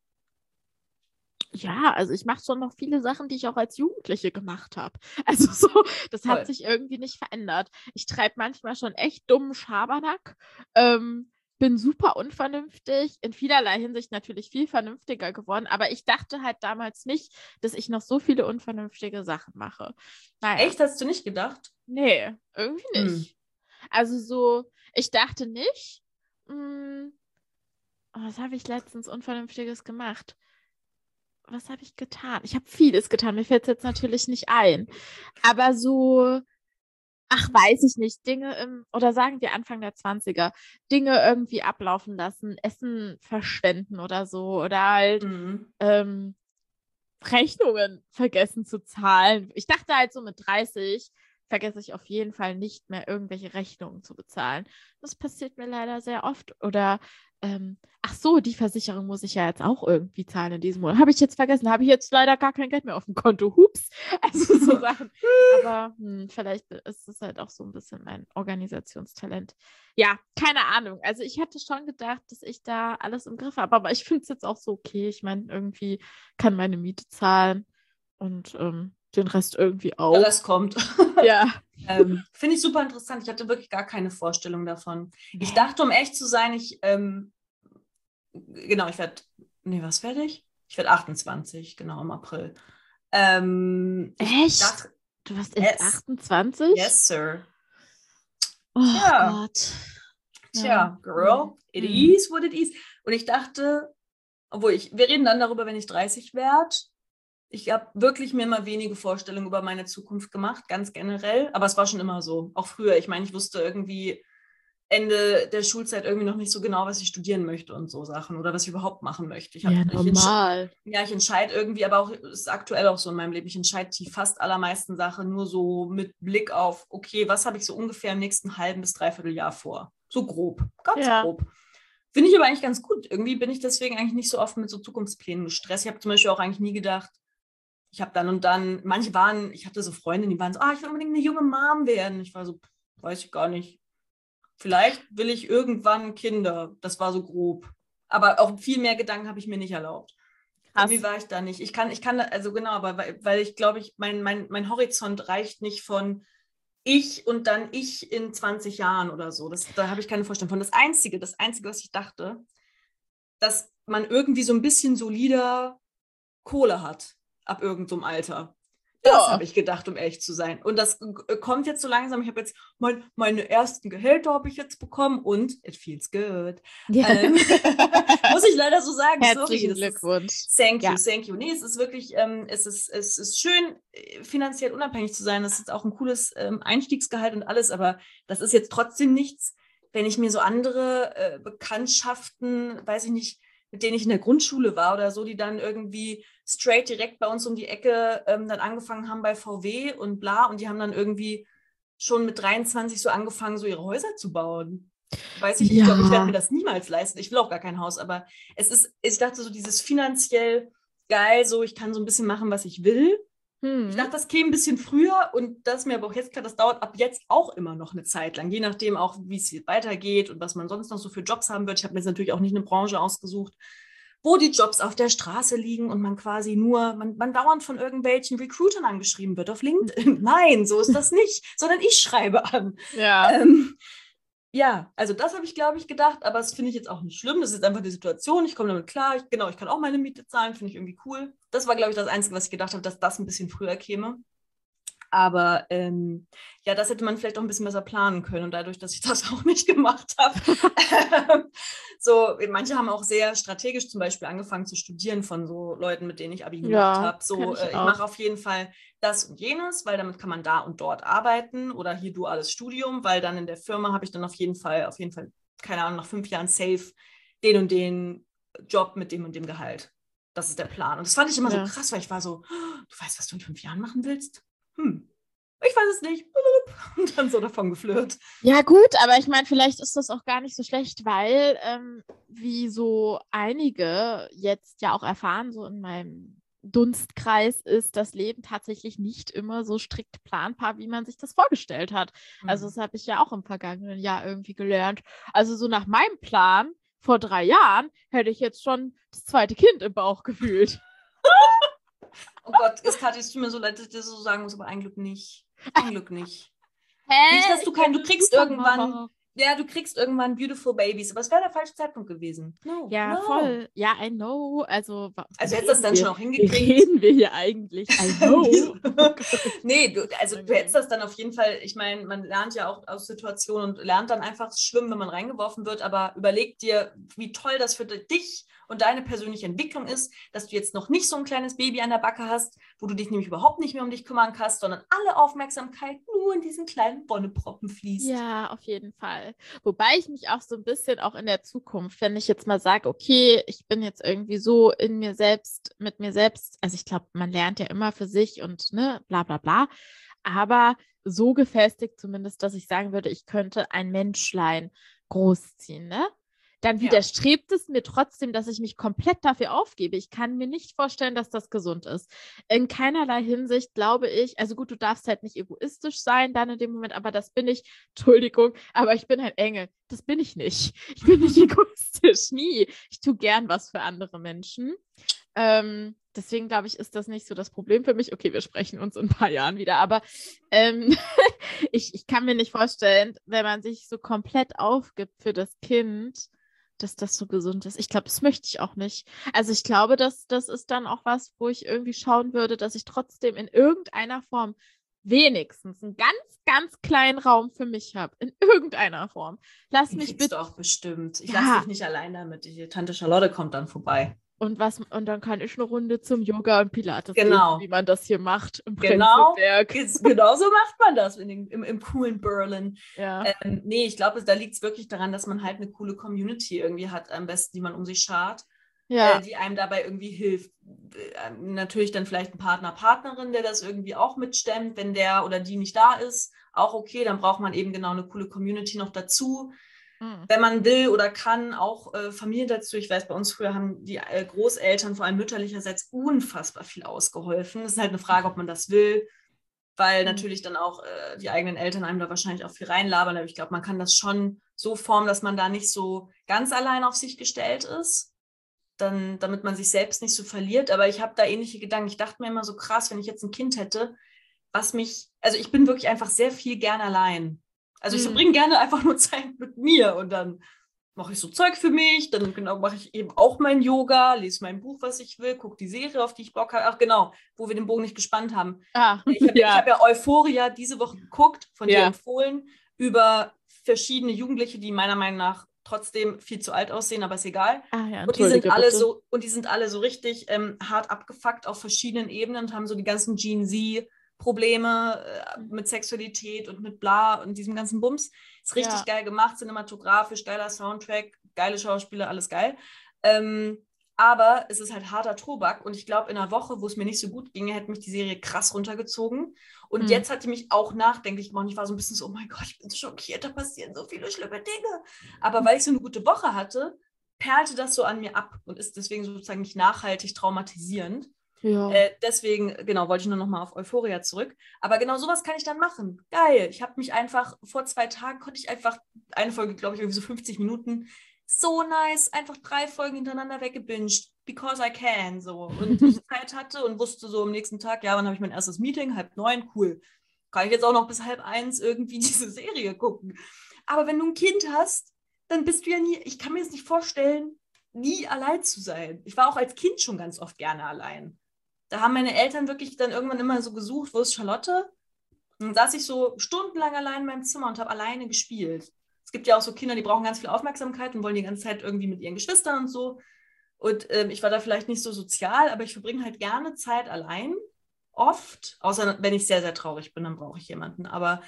ja, also ich mache schon noch viele Sachen, die ich auch als Jugendliche gemacht habe. Also so, das hat sich irgendwie nicht verändert. Ich treibe manchmal schon echt dummen Schabernack. Bin super unvernünftig, in vielerlei Hinsicht natürlich viel vernünftiger geworden, aber ich dachte halt damals nicht, dass ich noch so viele unvernünftige Sachen mache. Naja. Echt? Hast du nicht gedacht? Nee, irgendwie nicht. Also so, ich dachte nicht, Was habe ich letztens Unvernünftiges gemacht? Was habe ich getan? Ich habe vieles getan. Mir fällt es jetzt natürlich nicht ein. Aber so, weiß ich nicht, Dinge oder sagen wir Anfang der 20er, Dinge irgendwie ablaufen lassen, Essen verschwenden oder so. Oder halt Rechnungen vergessen zu zahlen. Ich dachte halt so mit 30 vergesse ich auf jeden Fall nicht mehr irgendwelche Rechnungen zu bezahlen. Das passiert mir leider sehr oft. Oder, die Versicherung muss ich ja jetzt auch irgendwie zahlen in diesem Monat. Habe ich jetzt vergessen, habe ich jetzt leider gar kein Geld mehr auf dem Konto. Hups. Also so Sachen. Aber vielleicht ist es halt auch so ein bisschen mein Organisationstalent. Ja, keine Ahnung. Also ich hätte schon gedacht, dass ich da alles im Griff habe. Aber ich finde es jetzt auch so okay. Ich meine, irgendwie kann meine Miete zahlen und den Rest irgendwie auch. Der Rest kommt. Ja. Finde ich super interessant. Ich hatte wirklich gar keine Vorstellung davon. Ich dachte, um echt zu sein, ich werde, was werde ich? Ich werde 28, genau, im April. Echt? Du warst erst 28? Yes, sir. Oh Gott. Tja, girl, it is what it is. Und ich dachte, wir reden dann darüber, wenn ich 30 werde. Ich habe wirklich mir immer wenige Vorstellungen über meine Zukunft gemacht, ganz generell. Aber es war schon immer so, auch früher. Ich meine, ich wusste irgendwie Ende der Schulzeit irgendwie noch nicht so genau, was ich studieren möchte und so Sachen oder was ich überhaupt machen möchte. Normal. Ich entscheide irgendwie, aber auch ist aktuell auch so in meinem Leben, ich entscheide die fast allermeisten Sachen nur so mit Blick auf, okay, was habe ich so ungefähr im nächsten halben bis dreiviertel Jahr vor? So grob, ganz grob. Finde ich aber eigentlich ganz gut. Irgendwie bin ich deswegen eigentlich nicht so oft mit so Zukunftsplänen gestresst. Ich habe zum Beispiel auch eigentlich nie gedacht, ich habe dann und dann, ich hatte so Freundinnen, die waren so, ich will unbedingt eine junge Mom werden. Ich war so, weiß ich gar nicht. Vielleicht will ich irgendwann Kinder. Das war so grob. Aber auch viel mehr Gedanken habe ich mir nicht erlaubt. Wie war ich da nicht? Ich kann, also genau, aber weil ich glaube, mein Horizont reicht nicht von ich und dann ich in 20 Jahren oder so. Da habe ich keine Vorstellung von. Das Einzige, was ich dachte, dass man irgendwie so ein bisschen solider Kohle hat ab irgendeinem Alter. Das habe ich gedacht, um ehrlich zu sein. Und das kommt jetzt so langsam. Ich habe jetzt meine ersten Gehälter habe ich jetzt bekommen und it feels good. Ja. Muss ich leider so sagen. Herzlichen Glückwunsch. Thank you. Nee, es ist wirklich, es ist schön, finanziell unabhängig zu sein. Das ist auch ein cooles Einstiegsgehalt und alles, aber das ist jetzt trotzdem nichts, wenn ich mir so andere Bekanntschaften, weiß ich nicht, mit denen ich in der Grundschule war oder so, die dann irgendwie straight direkt bei uns um die Ecke dann angefangen haben bei VW und bla und die haben dann irgendwie schon mit 23 so angefangen, so ihre Häuser zu bauen. Weiß ich nicht, ich glaube, ich werde mir das niemals leisten. Ich will auch gar kein Haus, aber ich dachte so dieses finanziell geil, so ich kann so ein bisschen machen, was ich will. Ich dachte, das käme ein bisschen früher und das ist mir aber auch jetzt klar, das dauert ab jetzt auch immer noch eine Zeit lang, je nachdem auch, wie es weitergeht und was man sonst noch so für Jobs haben wird. Ich habe mir jetzt natürlich auch nicht eine Branche ausgesucht, wo die Jobs auf der Straße liegen und man quasi man dauernd von irgendwelchen Recruitern angeschrieben wird auf LinkedIn. Nein, so ist das nicht, sondern ich schreibe an. Ja, also das habe ich, glaube ich, gedacht, aber das finde ich jetzt auch nicht schlimm. Das ist einfach die Situation, ich komme damit klar. Ich kann auch meine Miete zahlen, finde ich irgendwie cool. Das war, glaube ich, das Einzige, was ich gedacht habe, dass das ein bisschen früher käme. Aber das hätte man vielleicht auch ein bisschen besser planen können. Und dadurch, dass ich das auch nicht gemacht habe, manche haben auch sehr strategisch zum Beispiel angefangen zu studieren von so Leuten, mit denen ich Abi gemacht habe. Ich mache auf jeden Fall das und jenes, weil damit kann man da und dort arbeiten oder hier duales Studium, weil dann in der Firma habe ich dann auf jeden Fall, keine Ahnung, nach 5 Jahren safe den und den Job mit dem und dem Gehalt. Das ist der Plan. Und das fand ich immer so krass, weil ich war so, du weißt, was du in 5 Jahren machen willst? Ich weiß es nicht. Und dann so davon geflirrt. Ja gut, aber ich meine, vielleicht ist das auch gar nicht so schlecht, weil wie so einige jetzt ja auch erfahren, so in meinem Dunstkreis ist das Leben tatsächlich nicht immer so strikt planbar, wie man sich das vorgestellt hat. Also das habe ich ja auch im vergangenen Jahr irgendwie gelernt. Also so nach meinem Plan vor 3 Jahren hätte ich jetzt schon das 2. Kind im Bauch gefühlt. Oh Gott, Kathi, es tut mir so leid, dass ich das so sagen muss, aber ein Glück nicht. Ein Glück nicht. Hä? Nicht, dass du kriegst irgendwann, ja, du kriegst irgendwann beautiful babies, aber es wäre der falsche Zeitpunkt gewesen. No, Ja, no. voll. Ja, I know. Also hättest das dann schon auch hingekriegt. Wie reden wir hier eigentlich? I know. Nee, du hättest das dann auf jeden Fall, ich meine, man lernt ja auch aus Situationen und lernt dann einfach schwimmen, wenn man reingeworfen wird, aber überleg dir, wie toll das für dich und deine persönliche Entwicklung ist, dass du jetzt noch nicht so ein kleines Baby an der Backe hast, wo du dich nämlich überhaupt nicht mehr um dich kümmern kannst, sondern alle Aufmerksamkeit nur in diesen kleinen Wonneproppen fließt. Ja, auf jeden Fall. Wobei ich mich auch so ein bisschen auch in der Zukunft, wenn ich jetzt mal sage, okay, ich bin jetzt irgendwie so in mir selbst, mit mir selbst, also ich glaube, man lernt ja immer für sich und ne, bla bla bla, aber so gefestigt zumindest, dass ich sagen würde, ich könnte ein Menschlein großziehen, ne? Dann widerstrebt es mir trotzdem, dass ich mich komplett dafür aufgebe. Ich kann mir nicht vorstellen, dass das gesund ist. In keinerlei Hinsicht glaube ich, also gut, du darfst halt nicht egoistisch sein dann in dem Moment, aber das bin ich, Entschuldigung, aber ich bin ein Engel. Das bin ich nicht. Ich bin nicht egoistisch, nie. Ich tue gern was für andere Menschen. Deswegen glaube ich, ist das nicht so das Problem für mich. Okay, wir sprechen uns in ein paar Jahren wieder, aber ich kann mir nicht vorstellen, wenn man sich so komplett aufgibt für das Kind, dass das so gesund ist. Ich glaube, das möchte ich auch nicht. Also ich glaube, das ist dann auch was, wo ich irgendwie schauen würde, dass ich trotzdem in irgendeiner Form wenigstens einen ganz, ganz kleinen Raum für mich habe. In irgendeiner Form. Lass Den mich kriegst bitte. du auch bestimmt. Ich lasse dich nicht allein damit. Die Tante Charlotte kommt dann vorbei. Und dann kann ich eine Runde zum Yoga und Pilates gehen, wie man das hier macht im Genau, Prenzlberg. genau so macht man das im coolen Berlin. Ja. Nee, ich glaube, da liegt es wirklich daran, dass man halt eine coole Community irgendwie hat, am besten, die man um sich schart, die einem dabei irgendwie hilft. Natürlich dann vielleicht ein Partner, Partnerin, der das irgendwie auch mitstemmt, wenn der oder die nicht da ist, auch okay, dann braucht man eben genau eine coole Community noch dazu. Wenn man will oder kann, auch Familie dazu. Ich weiß, bei uns früher haben die Großeltern, vor allem mütterlicherseits, unfassbar viel ausgeholfen. Es ist halt eine Frage, ob man das will, weil natürlich dann auch die eigenen Eltern einem da wahrscheinlich auch viel reinlabern. Aber ich glaube, man kann das schon so formen, dass man da nicht so ganz allein auf sich gestellt ist, damit man sich selbst nicht so verliert. Aber ich habe da ähnliche Gedanken. Ich dachte mir immer so krass, wenn ich jetzt ein Kind hätte, also ich bin wirklich einfach sehr viel gern allein. Also ich verbringe gerne einfach nur Zeit mit mir und dann mache ich so Zeug für mich, dann genau mache ich eben auch mein Yoga, lese mein Buch, was ich will, gucke die Serie, auf die ich Bock habe. Ach genau, wo wir den Bogen nicht gespannt haben. Ich habe ja Euphoria diese Woche geguckt, von dir empfohlen, über verschiedene Jugendliche, die meiner Meinung nach trotzdem viel zu alt aussehen, aber ist egal. Und die sind alle so richtig hart abgefuckt auf verschiedenen Ebenen und haben so die ganzen Gen Z Probleme mit Sexualität und mit bla und diesem ganzen Bums. Ist richtig geil gemacht, cinematografisch, geiler Soundtrack, geile Schauspieler, alles geil. Aber es ist halt harter Tobak und ich glaube, in einer Woche, wo es mir nicht so gut ging, hätte mich die Serie krass runtergezogen. Und jetzt hat die mich auch nachdenklich gemacht. Ich war so ein bisschen so, oh mein Gott, ich bin so schockiert, da passieren so viele schlimme Dinge. Aber weil ich so eine gute Woche hatte, perlte das so an mir ab und ist deswegen sozusagen nicht nachhaltig traumatisierend. Ja. Deswegen, genau, wollte ich nur noch mal auf Euphoria zurück. Aber genau sowas kann ich dann machen. Geil. Ich habe mich einfach, vor 2 Tagen konnte ich einfach, eine Folge, glaube ich, irgendwie so 50 Minuten, so nice, einfach 3 Folgen hintereinander weggebinged, because I can, so. Und ich Zeit hatte und wusste so am nächsten Tag, ja, wann habe ich mein erstes Meeting? 12:30, cool. Kann ich jetzt auch noch bis 12:30 irgendwie diese Serie gucken. Aber wenn du ein Kind hast, dann bist du ja nie, ich kann mir jetzt nicht vorstellen, nie allein zu sein. Ich war auch als Kind schon ganz oft gerne allein. Da haben meine Eltern wirklich dann irgendwann immer so gesucht, wo ist Charlotte? Und dann saß ich so stundenlang allein in meinem Zimmer und habe alleine gespielt. Es gibt ja auch so Kinder, die brauchen ganz viel Aufmerksamkeit und wollen die ganze Zeit irgendwie mit ihren Geschwistern und so. Und ich war da vielleicht nicht so sozial, aber ich verbringe halt gerne Zeit allein. Oft, außer wenn ich sehr, sehr traurig bin, dann brauche ich jemanden. Aber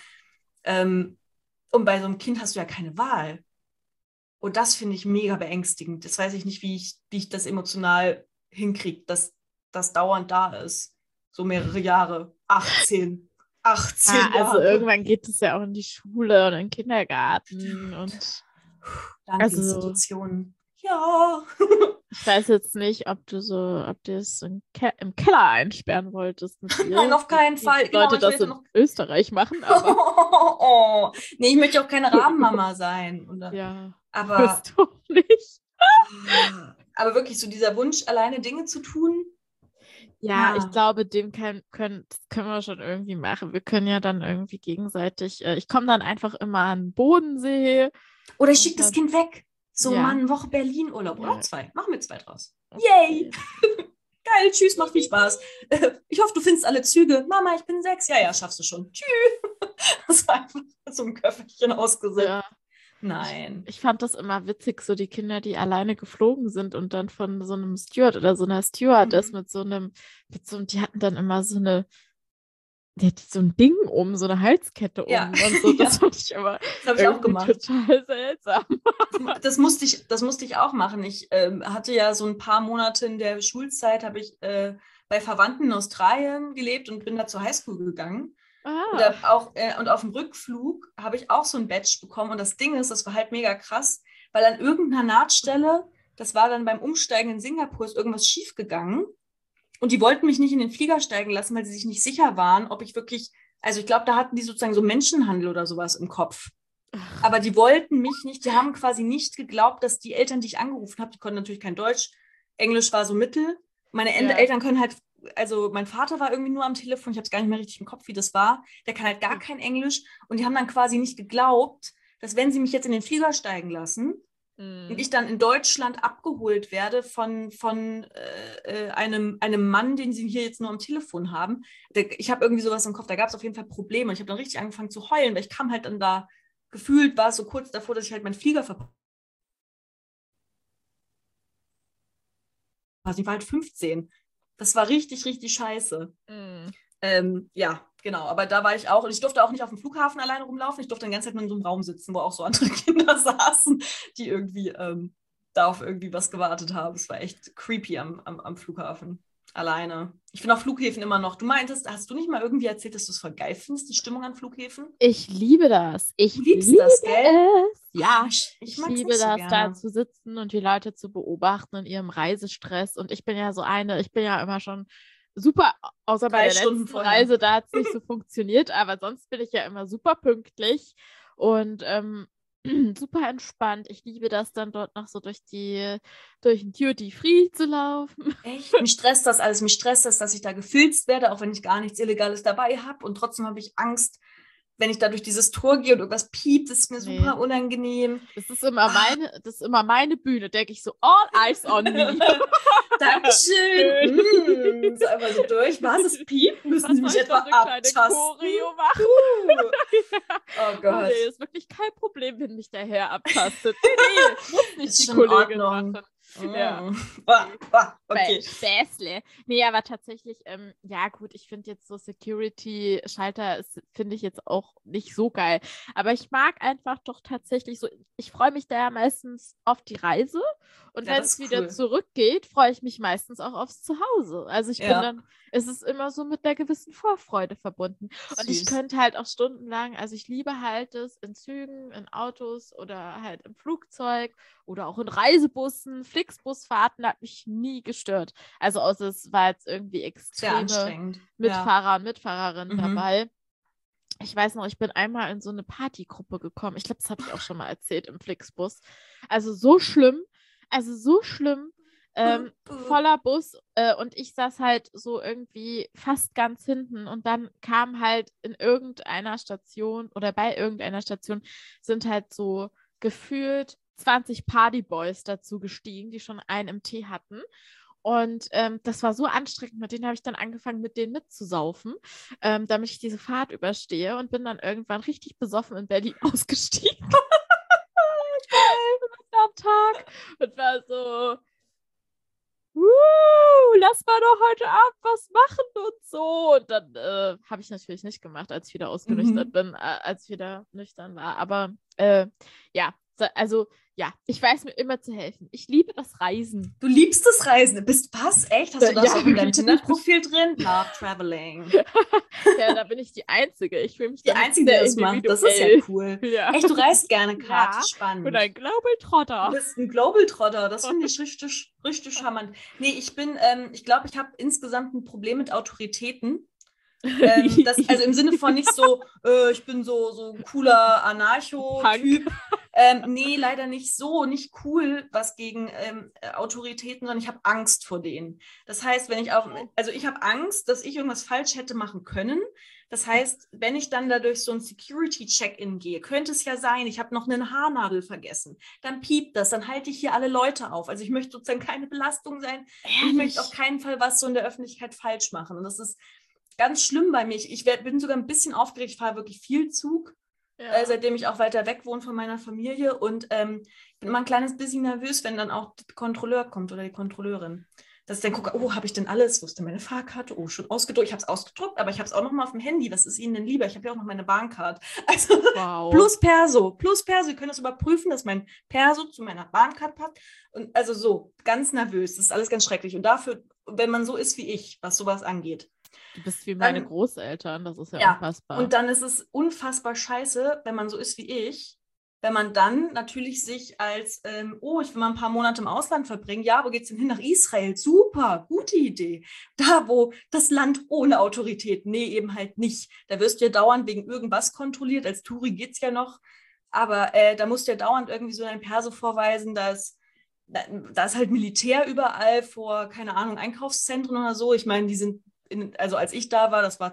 und bei so einem Kind hast du ja keine Wahl. Und das finde ich mega beängstigend. Das weiß ich nicht, wie ich das emotional hinkriege, dass das dauernd da ist. So mehrere Jahre. 18 Jahre. Also irgendwann geht es ja auch in die Schule und in den Kindergarten und danke Institutionen. Ja. Ich weiß jetzt nicht, ob du es im Keller einsperren wolltest mit dir. Nein, auf keinen Fall. Leute das in Österreich machen, aber nee, ich möchte auch keine Rabenmama sein. Oder? Ja, aber wirst du nicht. Aber wirklich so dieser Wunsch, alleine Dinge zu tun. Ja, ich glaube, das können wir schon irgendwie machen. Wir können ja dann irgendwie gegenseitig, ich komme dann einfach immer an den Bodensee. Oder ich Und schicke das dann, Kind weg. So, ja, Mann, Woche Berlin-Urlaub. Oder ja, 2. Machen wir 2 draus. okay. Yay! Geil, tschüss, macht viel Spaß. Ich hoffe, du findest alle Züge. Mama, ich bin 6. Ja, schaffst du schon. Tschüss. Das war einfach so ein Köfferchen ausgesetzt. Ja. Nein. Ich fand das immer witzig, so die Kinder, die alleine geflogen sind und dann von so einem Steward oder so einer Stewardess die hatten dann immer so ein Ding so eine Halskette Ja. und so. Das Ja. fand ich immer Das habe ich auch gemacht. total seltsam. Das musste ich auch machen. Ich hatte ja so ein paar Monate in der Schulzeit, habe ich bei Verwandten in Australien gelebt und bin da zur Highschool gegangen. Und auf dem Rückflug habe ich auch so ein Badge bekommen. Und das Ding ist, das war halt mega krass, weil an irgendeiner Nahtstelle, das war dann beim Umsteigen in Singapur, ist irgendwas schiefgegangen. Und die wollten mich nicht in den Flieger steigen lassen, weil sie sich nicht sicher waren, ob ich wirklich, also ich glaube, da hatten die sozusagen so Menschenhandel oder sowas im Kopf. Aber die wollten mich nicht, die haben quasi nicht geglaubt, dass die Eltern, die ich angerufen habe, die konnten natürlich kein Deutsch, Englisch war so mittel. Meine Eltern können halt, also mein Vater war irgendwie nur am Telefon, ich habe es gar nicht mehr richtig im Kopf, wie das war. Der kann halt gar kein Englisch und die haben dann quasi nicht geglaubt, dass wenn sie mich jetzt in den Flieger steigen lassen und ich dann in Deutschland abgeholt werde von einem Mann, den sie hier jetzt nur am Telefon haben. Ich habe irgendwie sowas im Kopf, da gab es auf jeden Fall Probleme. Ich habe dann richtig angefangen zu heulen, weil ich kam halt dann da, gefühlt war es so kurz davor, dass ich halt meinen Flieger verpasse. Ich war halt 15. Das war richtig, richtig scheiße. Ja, genau. Aber da war ich auch. Und ich durfte auch nicht auf dem Flughafen alleine rumlaufen. Ich durfte die ganze Zeit nur in so einem Raum sitzen, wo auch so andere Kinder saßen, die irgendwie da auf irgendwie was gewartet haben. Es war echt creepy am Flughafen. Alleine. Ich finde auch Flughäfen immer noch. Du meintest, hast du nicht mal irgendwie erzählt, dass du es voll geil findest, die Stimmung an Flughäfen? Ich liebe das. Du liebst das, gell? Es. Ja, ich liebe so das, gerne. da zu sitzen und die Leute zu beobachten in ihrem Reisestress. Und ich bin ja immer schon super, außer bei 3 der Stunden letzten vorher. Reise, da hat es nicht so funktioniert, aber sonst bin ich ja immer super pünktlich und super entspannt. Ich liebe das dann dort noch so durch den Duty Free zu laufen. Echt? Mich stresst das alles. Mich stresst das, dass ich da gefilzt werde, auch wenn ich gar nichts Illegales dabei habe. Und trotzdem habe ich Angst, wenn ich da durch dieses Tor gehe und irgendwas piept, ist mir super unangenehm. Das ist immer meine Bühne, denke ich so, all eyes on me. Dankeschön. So einfach so durch. Was, es piept? Müssen Sie mich etwa abtasten? Choreo machen? Oh Gott. Nee, ist wirklich kein Problem, wenn mich der Herr abtastet. Nee, muss nicht Ist die schon Kollegin in Ordnung. machen. Ja. Okay. Späßle. Nee, aber tatsächlich, ja gut, ich finde jetzt so Security-Schalter finde ich jetzt auch nicht so geil. Aber ich mag einfach doch tatsächlich so, ich freue mich da ja meistens auf die Reise und Ja, wenn das es ist wieder cool. zurückgeht, freue ich mich meistens auch aufs Zuhause. Also ich bin dann, es ist immer so mit einer gewissen Vorfreude verbunden. Und ich Süß. könnte halt auch stundenlang, also ich liebe halt es in Zügen, in Autos oder halt im Flugzeug oder auch in Reisebussen, Flixbusfahrten hat mich nie gestört. Also außer es war jetzt irgendwie Sehr extreme anstrengend. Mitfahrer und Mitfahrerinnen Mhm. dabei. Ich weiß noch, ich bin einmal in so eine Partygruppe gekommen. Ich glaube, das habe ich auch schon mal erzählt im Flixbus. Also so schlimm. Voller Bus und ich saß halt so irgendwie fast ganz hinten und dann kam halt in irgendeiner Station oder bei irgendeiner Station sind halt so gefühlt 20 Partyboys dazu gestiegen, die schon einen im Tee hatten. Und das war so anstrengend, mit denen habe ich dann angefangen, mit denen mitzusaufen, damit ich diese Fahrt überstehe und bin dann irgendwann richtig besoffen in Berlin ausgestiegen. Am Tag und war so, lass mal doch heute Abend was machen und so. Und dann habe ich natürlich nicht gemacht, als ich wieder ausgenüchtert bin, als ich wieder nüchtern war. Aber ja, also ja, ich weiß mir immer zu helfen. Ich liebe das Reisen. Du liebst das Reisen. Bist was? Echt? Hast du das Ja. auch in deinem Tinder-Profil drin? Love Traveling. Ja, da bin ich die Einzige. Ich fühle mich Die Einzige, die das macht. Das ist ja cool. Ja. Echt, du reist gerne, Kat. Ja. Spannend. Und ein Globetrotter. Du bist ein Globetrotter. Das finde ich richtig, richtig charmant. Nee, ich glaube, ich habe insgesamt ein Problem mit Autoritäten. Also im Sinne von nicht so, ich bin so ein cooler Anarcho-Typ. Nee, leider nicht so, nicht cool, was gegen Autoritäten, sondern ich habe Angst vor denen. Das heißt, also ich habe Angst, dass ich irgendwas falsch hätte machen können. Das heißt, wenn ich dann da durch so ein Security-Check-In gehe, könnte es ja sein, ich habe noch eine Haarnadel vergessen. Dann piept das, dann halte ich hier alle Leute auf. Also ich möchte sozusagen keine Belastung sein. Ich möchte auf keinen Fall was so in der Öffentlichkeit falsch machen. Und das ist ganz schlimm bei mir. Ich bin sogar ein bisschen aufgeregt. Ich fahre wirklich viel Zug, seitdem ich auch weiter weg wohne von meiner Familie. Und ich bin immer ein kleines bisschen nervös, wenn dann auch der Kontrolleur kommt oder die Kontrolleurin. Dass ich dann gucke, oh, habe ich denn alles? Wo ist denn meine Fahrkarte? Oh, schon ausgedruckt. Ich habe es ausgedruckt, aber ich habe es auch noch mal auf dem Handy. Was ist Ihnen denn lieber? Ich habe ja auch noch meine Bahncard. Also Wow. plus Perso. Sie können das überprüfen, dass mein Perso zu meiner Bahncard passt. Und also so, ganz nervös. Das ist alles ganz schrecklich. Und dafür, wenn man so ist wie ich, was sowas angeht. Du bist wie meine Großeltern, das ist ja unfassbar. Und dann ist es unfassbar scheiße, wenn man so ist wie ich, wenn man dann natürlich sich als, ich will mal ein paar Monate im Ausland verbringen. Ja, wo geht's denn hin? Nach Israel. Super, gute Idee. Da, wo das Land ohne Autorität. Nee, eben halt nicht. Da wirst du ja dauernd wegen irgendwas kontrolliert. Als Touri geht's ja noch. Aber da musst du ja dauernd irgendwie so dein Perso vorweisen, da ist halt Militär überall vor, keine Ahnung, Einkaufszentren oder so. Ich meine, die sind, also als ich da war, das war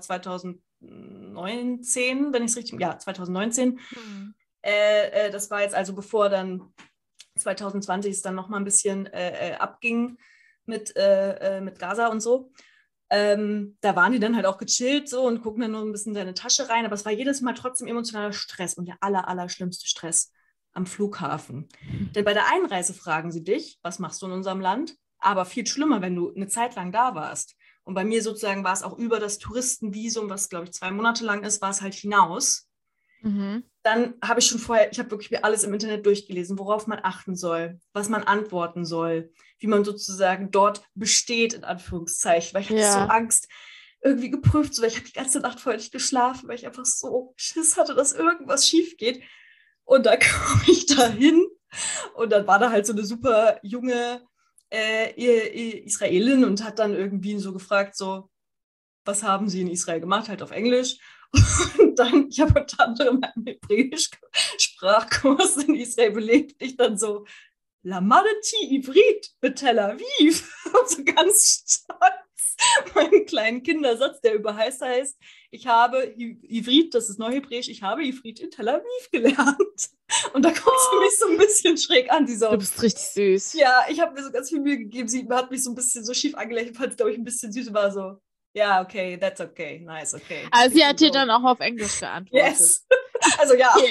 2019, wenn ich es richtig, ja, 2019. Das war jetzt also bevor dann 2020 es dann nochmal ein bisschen abging mit Gaza und so. Da waren die dann halt auch gechillt so und gucken dann nur ein bisschen in deine Tasche rein, aber es war jedes Mal trotzdem emotionaler Stress und der allerschlimmste Stress am Flughafen. Denn bei der Einreise fragen sie dich, was machst du in unserem Land? Aber viel schlimmer, wenn du eine Zeit lang da warst. Und bei mir sozusagen war es auch über das Touristenvisum, was glaube ich 2 Monate lang ist, war es halt hinaus. Dann habe ich habe wirklich mir alles im Internet durchgelesen, worauf man achten soll, was man antworten soll, wie man sozusagen dort besteht, in Anführungszeichen, weil ich hatte so Angst, irgendwie geprüft zu werden. Ich habe die ganze Nacht vorher nicht geschlafen, weil ich einfach so Schiss hatte, dass irgendwas schief geht. Und da komme ich da hin und dann war da halt so eine super junge Israelin und hat dann irgendwie so gefragt, so, was haben Sie in Israel gemacht, halt auf Englisch. Und dann, ich habe unter anderem einen Hebräisch-Sprachkurs in Israel belegt. Ich dann so, Lamadeti Ivrit mit Tel Aviv. Und so ganz stolz meinen kleinen Kindersatz, der heißt, ich habe Ivrit, das ist Neuhebräisch, ich habe Ivrit in Tel Aviv gelernt. Und da guckt sie mich so ein bisschen schräg an. Du bist richtig süß. Ja, ich habe mir so ganz viel Mühe gegeben. Sie hat mich so ein bisschen so schief angelächelt, fand es, glaube ich, ein bisschen süß, war so, ja, okay, that's okay, nice, okay. Also sie hat dir dann auch auf Englisch geantwortet. Yes. Also ja. Okay.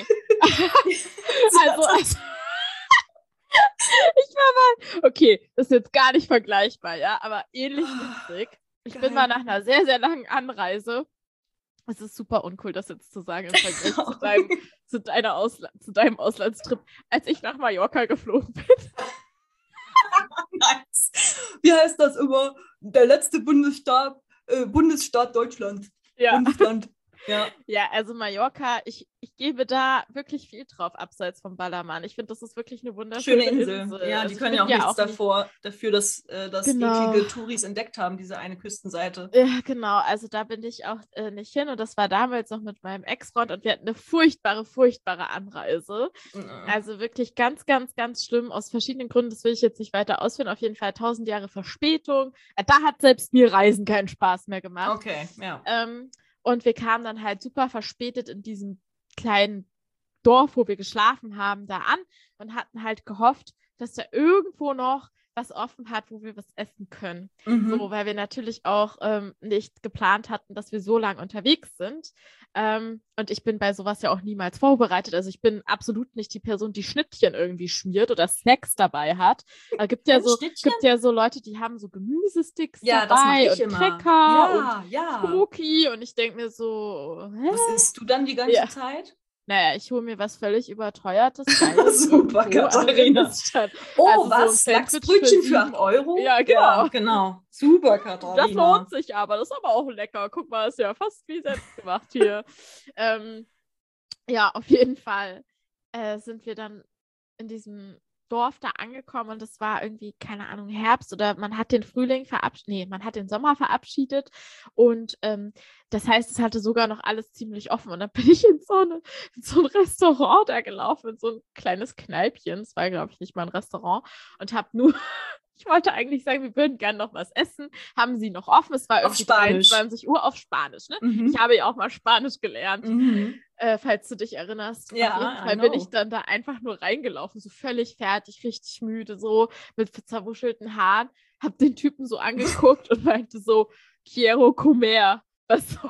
also ich war mal, okay, das ist jetzt gar nicht vergleichbar, ja, aber ähnlich witzig. Ich bin mal nach einer sehr, sehr langen Anreise, es ist super uncool, das jetzt zu sagen im Vergleich zu deinem Auslandstrip, als ich nach Mallorca geflogen bin. Nice. Wie heißt das immer? Der letzte Bundesstaat Deutschland. Ja. Bundesland. Ja. Ja, also Mallorca, ich gebe da wirklich viel drauf, abseits vom Ballermann. Ich finde, das ist wirklich eine wunderschöne Insel. Ja, also die können ja auch nichts dafür, dass eklige Touris entdeckt haben, diese eine Küstenseite. Ja, genau. Also da bin ich auch nicht hin. Und das war damals noch mit meinem Ex-Freund und wir hatten eine furchtbare Anreise. Also wirklich ganz, ganz, ganz schlimm aus verschiedenen Gründen. Das will ich jetzt nicht weiter ausführen. Auf jeden Fall 1000 Jahre Verspätung. Da hat selbst mir Reisen keinen Spaß mehr gemacht. Okay, ja. Und wir kamen dann halt super verspätet in diesem kleinen Dorf, wo wir geschlafen haben, da an und hatten halt gehofft, dass da irgendwo noch was offen hat, wo wir was essen können. So, weil wir natürlich auch nicht geplant hatten, dass wir so lange unterwegs sind. Und ich bin bei sowas ja auch niemals vorbereitet. Also ich bin absolut nicht die Person, die Schnittchen irgendwie schmiert oder Snacks dabei hat. Es gibt ja so Leute, die haben so Gemüsesticks dabei und Cracker und Schoki. Und ich denke mir so, hä? Was isst du dann die ganze Zeit? Naja, ich hole mir was völlig Überteuertes. Super, Katharina. Oh, was? So Lachsbrötchen für 8 €? Ja, genau. Ja, genau. Super, Katharina. Das lohnt sich aber. Das ist aber auch lecker. Guck mal, ist ja fast wie selbst gemacht hier. Ja, auf jeden Fall sind wir dann in diesem Dorf da angekommen und es war irgendwie, keine Ahnung, Herbst oder man hat den man hat den Sommer verabschiedet und das heißt, es hatte sogar noch alles ziemlich offen und dann bin ich in so ein Restaurant da gelaufen, in so ein kleines Kneipchen, es war, glaube ich, nicht mal ein Restaurant und habe nur ich wollte eigentlich sagen, wir würden gerne noch was essen. Haben sie noch offen? Es war irgendwie 23 Uhr auf Spanisch. Ne? Ich habe ja auch mal Spanisch gelernt, falls du dich erinnerst. Ja, auf jeden Fall bin ich dann da einfach nur reingelaufen, so völlig fertig, richtig müde, so mit zerwuschelten Haaren. Hab den Typen so angeguckt und meinte so, quiero comer. Was so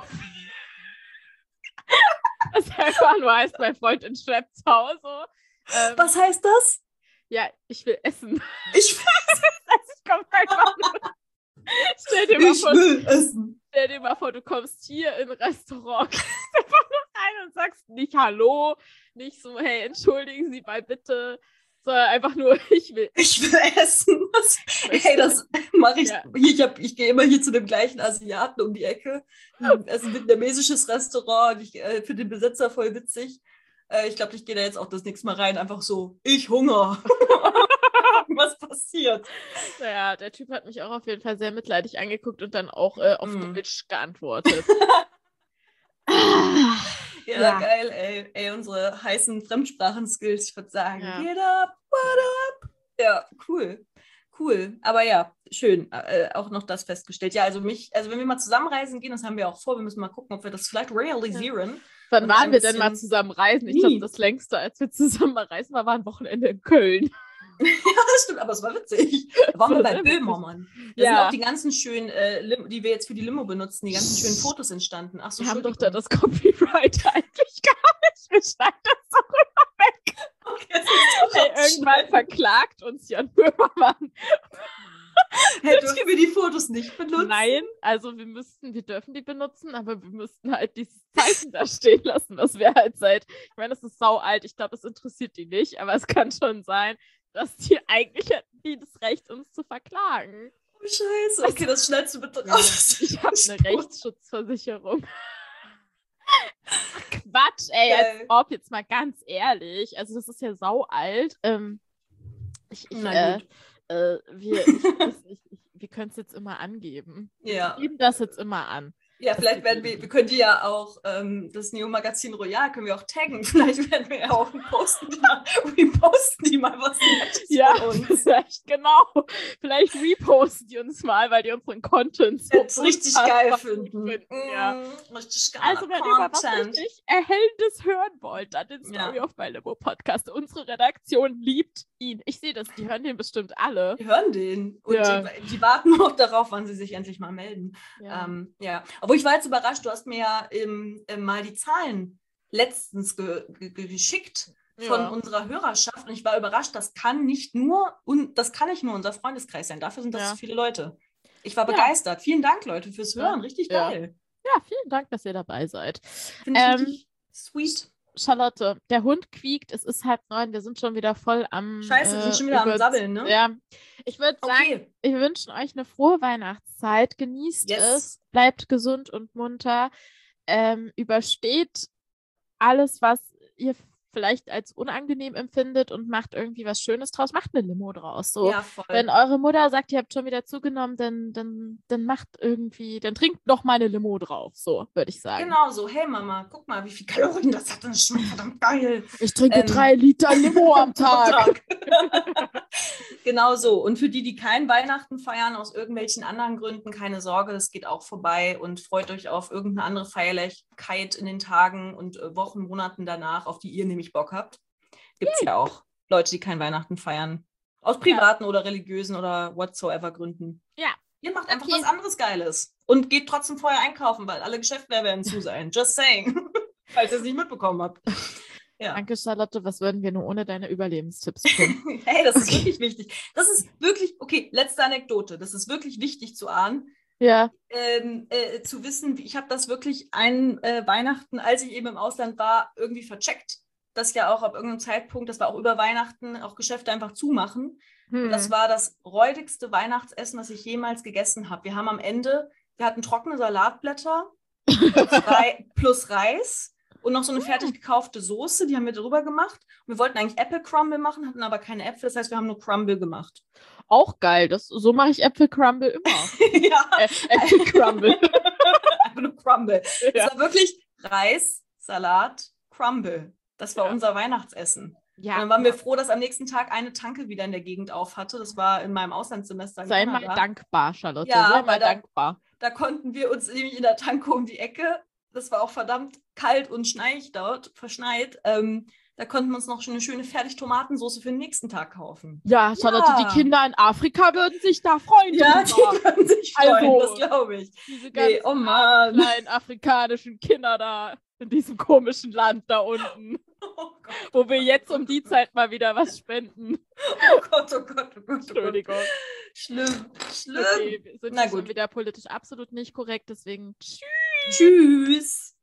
das einfach nur heißt, mein Freund in Schlepptau. Was heißt das? Ja, ich will essen. Ich komme einfach nur. Stell dir mal vor, du kommst hier in ein Restaurant, gehst einfach nur rein und sagst nicht Hallo, nicht so, hey, entschuldigen Sie mal bitte, sondern einfach nur, ich will essen. Hey, das mache ich. Ja. Ich gehe immer hier zu dem gleichen Asiaten um die Ecke. Es ist ein vietnamesisches Restaurant und ich finde den Besitzer voll witzig. Ich glaube, ich gehe da jetzt auch das nächste Mal rein, einfach so, ich Hunger. Was passiert? Naja, der Typ hat mich auch auf jeden Fall sehr mitleidig angeguckt und dann auch auf Deutsch geantwortet. Ja, geil, ey, unsere heißen Fremdsprachen-Skills, ich würde sagen, get up, what up? Ja, cool. Aber ja, schön, auch noch das festgestellt. Ja, also wenn wir mal zusammenreisen gehen, das haben wir auch vor, wir müssen mal gucken, ob wir das vielleicht realisieren. Ja. Wann waren wir denn mal zusammen reisen? Ich glaube, das längste, als wir zusammen mal reisen, war ein Wochenende in Köln. Ja, das stimmt, aber es war witzig. Da waren wir bei Böhmermann. Da sind auch die ganzen schönen, die wir jetzt für die Limo benutzen, die ganzen schönen Fotos entstanden. Ach so, wir haben doch da das Copyright eigentlich gar nicht. Wir schneiden das doch immer weg. Okay, irgendwann verklagt uns Jan Böhmermann. Dürfen wir die Fotos nicht benutzen? Nein, also wir dürfen die benutzen, aber wir müssten halt dieses Zeichen da stehen lassen, was wir halt ich meine, das ist sau alt, ich glaube, das interessiert die nicht, aber es kann schon sein, dass die eigentlich hätten die das Recht, uns zu verklagen. Oh, Scheiße. Okay, das schneidest du bitte raus. Ich habe eine Rechtsschutzversicherung. Quatsch, ey, als ob, jetzt mal ganz ehrlich. Also das ist ja sau alt. Wir können es jetzt immer angeben. Ja. Wir geben das jetzt immer an. Ja, vielleicht wir können die ja auch, das Neo-Magazin Royal können wir auch taggen. Vielleicht werden wir ja auch reposten die mal was Nettes von uns. Vielleicht, genau. Vielleicht reposten die uns mal, weil die unseren Content so richtig geil finden. Ja. Richtig geil. Also, wenn ihr mal was richtig Erhellendes hören wollt, dann den Story of My Limo Podcast. Unsere Redaktion liebt ihn. Ich sehe das, die hören den bestimmt alle. Die hören den. Und die warten noch darauf, wann sie sich endlich mal melden. Ja. Aber ich war jetzt überrascht, du hast mir ja mal die Zahlen letztens geschickt von unserer Hörerschaft und ich war überrascht, das kann nicht nur unser Freundeskreis sein. Dafür sind das so viele Leute. Ich war begeistert. Vielen Dank, Leute, fürs Hören. Richtig geil. Ja, vielen Dank, dass ihr dabei seid. Finde ich richtig sweet. Charlotte, der Hund quiekt, es ist 8:30, wir sind schon wieder voll am Scheiße, wir sind schon wieder am Sabbeln, ne? Ja, ich würde sagen, wir wünschen euch eine frohe Weihnachtszeit, genießt es, bleibt gesund und munter, übersteht alles, was ihr vielleicht als unangenehm empfindet und macht irgendwie was Schönes draus, macht eine Limo draus. So. Ja, voll. Wenn eure Mutter sagt, ihr habt schon wieder zugenommen, dann trinkt noch mal eine Limo drauf, so würde ich sagen. Genau so, hey Mama, guck mal, wie viel Kalorien das hat, das schmeckt verdammt geil. Ich trinke 3 Liter Limo am Tag. Genau so. Und für die kein Weihnachten feiern, aus irgendwelchen anderen Gründen, keine Sorge, das geht auch vorbei und freut euch auf irgendeine andere Feierlichkeit in den Tagen und Wochen, Monaten danach, auf die ihr nämlich Bock habt. Gibt es ja auch Leute, die kein Weihnachten feiern. Aus privaten oder religiösen oder whatsoever Gründen. Ja. Ihr macht einfach was anderes Geiles. Und geht trotzdem vorher einkaufen, weil alle Geschäfte werden zu sein. Just saying. Falls ihr es nicht mitbekommen habt. Ja. Danke, Charlotte. Was würden wir nur ohne deine Überlebenstipps tun? Hey, das ist wirklich wichtig. Das ist wirklich, okay, letzte Anekdote. Das ist wirklich wichtig zu ahnen. Ja. Zu wissen, ich habe das wirklich Weihnachten, als ich eben im Ausland war, irgendwie vercheckt, dass ja auch ab irgendeinem Zeitpunkt, das war auch über Weihnachten, auch Geschäfte einfach zumachen. Das war das räudigste Weihnachtsessen, was ich jemals gegessen habe. Wir hatten trockene Salatblätter plus Reis und noch so eine fertig gekaufte Soße, die haben wir drüber gemacht. Und wir wollten eigentlich Apple Crumble machen, hatten aber keine Äpfel, das heißt, wir haben nur Crumble gemacht. Auch geil. So mache ich Äpfelcrumble immer. Ja. Äpfelcrumble. Einfach nur Crumble. Ja. Es war wirklich Reis, Salat, Crumble. Das war Ja. unser Weihnachtsessen. Ja. Und dann waren wir froh, dass am nächsten Tag eine Tanke wieder in der Gegend auf hatte. Das war in meinem Auslandssemester in Sei mal Kanada. dankbar, Charlotte. Ja, Sei mal weil dankbar. Da konnten wir uns nämlich in der Tanke um die Ecke, das war auch verdammt kalt und verschneit, da konnten wir uns noch schon eine schöne Fertig-Tomatensoße für den nächsten Tag kaufen. Ja, Charlotte, Ja. die Kinder in Afrika würden sich da freuen. Ja, die drüber. würden sich freuen, Also, das glaube ich. Diese Nee, ganzen oh Mann. kleinen afrikanischen Kinder da in diesem komischen Land da unten, Oh Gott, wo wir jetzt um die Zeit mal wieder was spenden. oh Gott, oh Gott, oh Gott, oh Gott. Entschuldigung. Schlimm. Okay, wir sind Na schon gut. wieder politisch absolut nicht korrekt, deswegen tschüss. Tschüss.